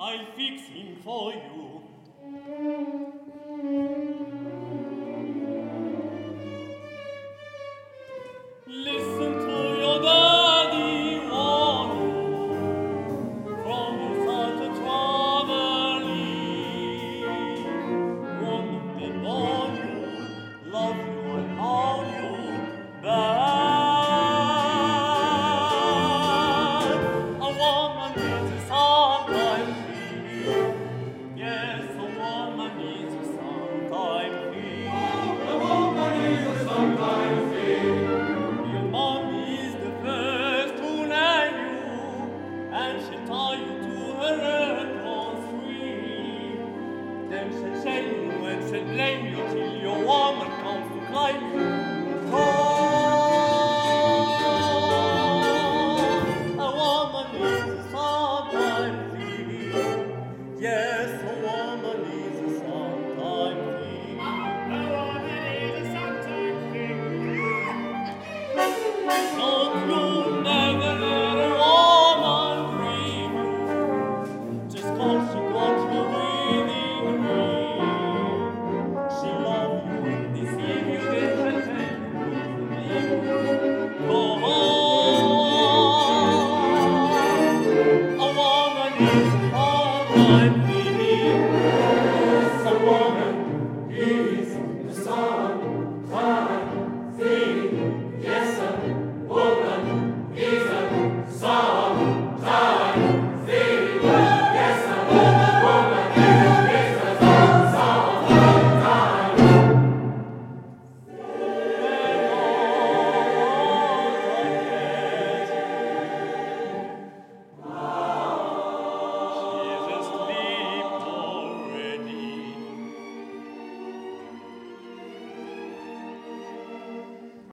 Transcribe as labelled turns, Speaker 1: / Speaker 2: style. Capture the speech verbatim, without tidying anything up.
Speaker 1: I'll fix him for you. Listen to your daddy warn you from your heart to traveling. Won't depend on you, love you and mourn you back. A woman needs a sometime feel. Yes, a woman needs a sometime feel. A woman needs a sometime feel. Your mom is the first to name you, and she'll tie you to her apron tree. Then she'll shame you and she'll blame you till your woman comes to claim you. Oh, a woman needs a sometime feel. Yes, a woman needs a sometime feel. A woman needs a sometime feel. Don't you never let a woman dream you, just 'cause she got you within reach. She love you and deceive you, then she'll tell you to go on. A woman needs a sometime